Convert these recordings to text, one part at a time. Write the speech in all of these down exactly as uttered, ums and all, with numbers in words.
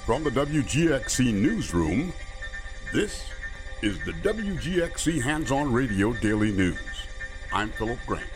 From the W G X C Newsroom, this is the W G X C Hands-On Radio Daily News. I'm Philip Grant.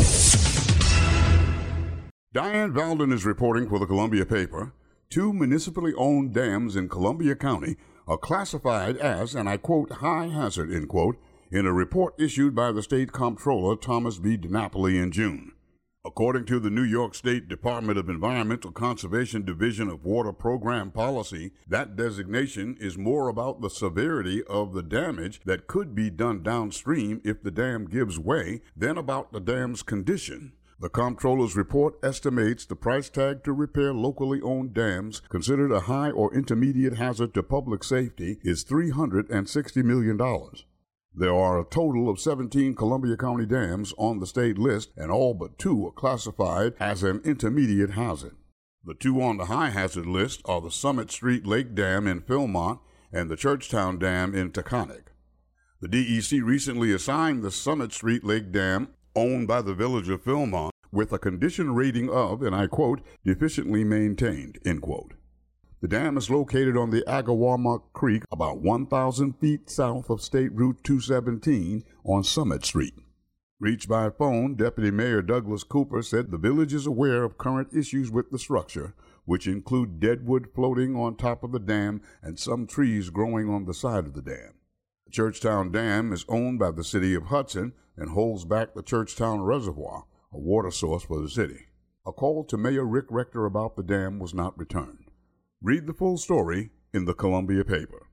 Diane Valden is reporting for the Columbia paper. Two municipally owned dams in Columbia County are classified as, and I quote, high hazard, end quote, in a report issued by the state comptroller Thomas B. DiNapoli in June. According to the New York State Department of Environmental Conservation Division of Water Program Policy, that designation is more about the severity of the damage that could be done downstream if the dam gives way than about the dam's condition. The comptroller's report estimates the price tag to repair locally owned dams considered a high or intermediate hazard to public safety is three hundred sixty million dollars. There are a total of seventeen Columbia County dams on the state list, and all but two are classified as an intermediate hazard. The two on the high hazard list are the Summit Street Lake Dam in Philmont and the Churchtown Dam in Taconic. The D E C recently assigned the Summit Street Lake Dam, owned by the village of Philmont, with a condition rating of, and I quote, deficiently maintained, end quote. The dam is located on the Agawama Creek, about one thousand feet south of State Route two seventeen on Summit Street. Reached by phone, Deputy Mayor Douglas Cooper said the village is aware of current issues with the structure, which include deadwood floating on top of the dam and some trees growing on the side of the dam. The Churchtown Dam is owned by the city of Hudson and holds back the Churchtown Reservoir, a water source for the city. A call to Mayor Rick Rector about the dam was not returned. Read the full story in the Columbia paper.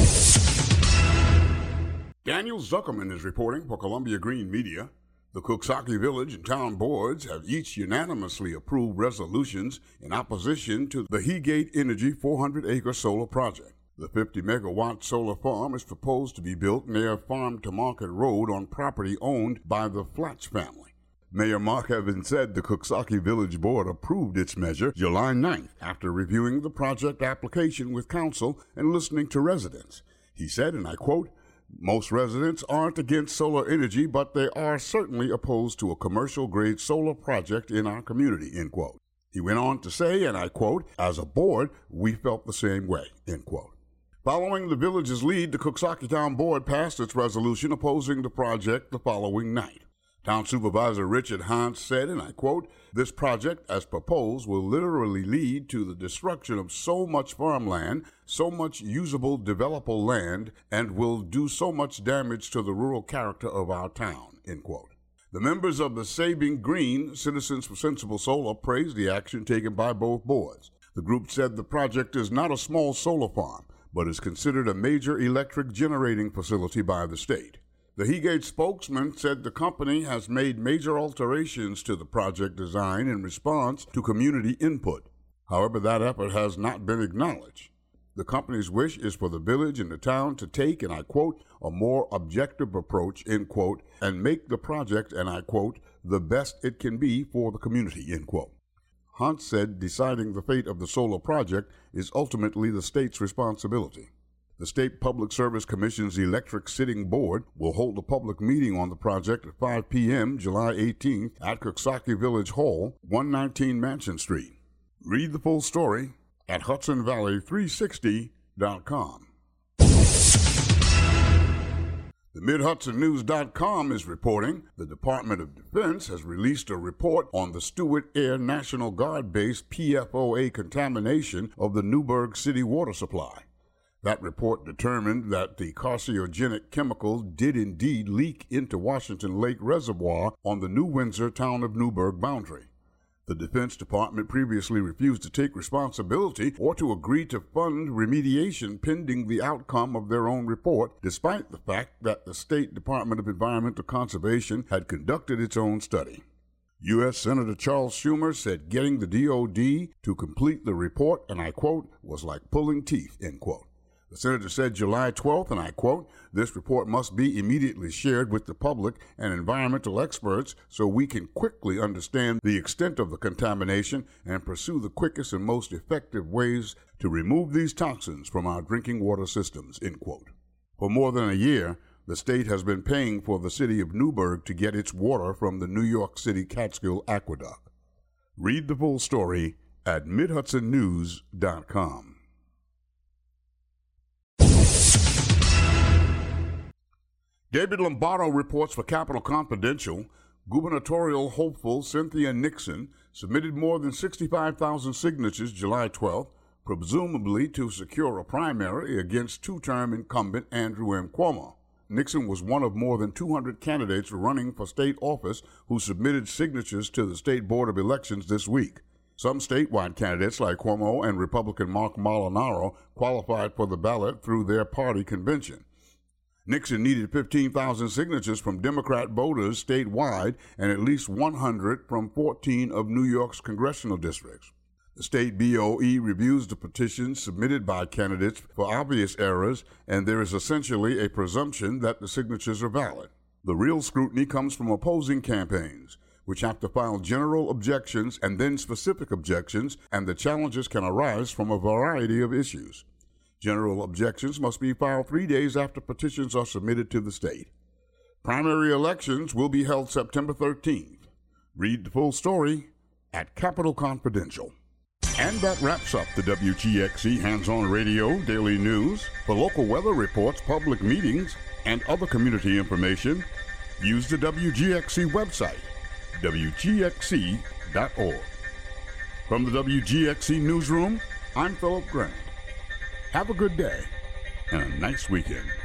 Daniel Zuckerman is reporting for Columbia Green Media. The Coxsackie Village and Town Boards have each unanimously approved resolutions in opposition to the Heegate Energy four hundred acre solar project. The fifty megawatt solar farm is proposed to be built near Farm to Market Road on property owned by the Flatch family. Mayor Mark Evans said the Coxsackie Village Board approved its measure July ninth after reviewing the project application with council and listening to residents. He said, and I quote, most residents aren't against solar energy, but they are certainly opposed to a commercial-grade solar project in our community, end quote. He went on to say, and I quote, as a board, we felt the same way, end quote. Following the village's lead, the Coxsackie Town Board passed its resolution opposing the project the following night. Town Supervisor Richard Hantz said, and I quote, this project, as proposed, will literally lead to the destruction of so much farmland, so much usable, developable land, and will do so much damage to the rural character of our town, end quote. The members of the Saving Green Citizens for Sensible Solar praised the action taken by both boards. The group said the project is not a small solar farm, but is considered a major electric generating facility by the state. The Heegate spokesman said the company has made major alterations to the project design in response to community input. However, that effort has not been acknowledged. The company's wish is for the village and the town to take, and I quote, a more objective approach, end quote, and make the project, and I quote, the best it can be for the community, end quote. Hunt said deciding the fate of the solar project is ultimately the state's responsibility. The State Public Service Commission's Electric Sitting Board will hold a public meeting on the project at five p.m. July eighteenth at Coxsackie Village Hall, one nineteen Mansion Street. Read the full story at Hudson Valley three sixty dot com. The Mid Hudson News dot com is reporting the Department of Defense has released a report on the Stewart Air National Guard Base P F O A contamination of the Newburgh City water supply. That report determined that the carcinogenic chemical did indeed leak into Washington Lake Reservoir on the New Windsor Town of Newburgh boundary. The Defense Department previously refused to take responsibility or to agree to fund remediation pending the outcome of their own report, despite the fact that the State Department of Environmental Conservation had conducted its own study. U S Senator Charles Schumer said getting the D O D to complete the report, and I quote, was like pulling teeth, end quote. The senator said July twelfth, and I quote, this report must be immediately shared with the public and environmental experts so we can quickly understand the extent of the contamination and pursue the quickest and most effective ways to remove these toxins from our drinking water systems, end quote. For more than a year, the state has been paying for the city of Newburgh to get its water from the New York City Catskill Aqueduct. Read the full story at Mid Hudson News dot com. David Lombardo reports for Capital Confidential. Gubernatorial hopeful Cynthia Nixon submitted more than sixty-five thousand signatures July twelfth, presumably to secure a primary against two-term incumbent Andrew M. Cuomo. Nixon was one of more than two hundred candidates running for state office who submitted signatures to the State Board of Elections this week. Some statewide candidates like Cuomo and Republican Mark Molinaro qualified for the ballot through their party convention. Nixon needed fifteen thousand signatures from Democrat voters statewide and at least one hundred from fourteen of New York's congressional districts. The state B O E reviews the petitions submitted by candidates for obvious errors, and there is essentially a presumption that the signatures are valid. The real scrutiny comes from opposing campaigns, which have to file general objections and then specific objections, and the challenges can arise from a variety of issues. General objections must be filed three days after petitions are submitted to the state. Primary elections will be held September thirteenth. Read the full story at Capital Confidential. And that wraps up the W G X C Hands-On Radio Daily News. For local weather reports, public meetings, and other community information, use the W G X C website, W G X C dot org. From the W G X C Newsroom, I'm Philip Grant. Have a good day and a nice weekend.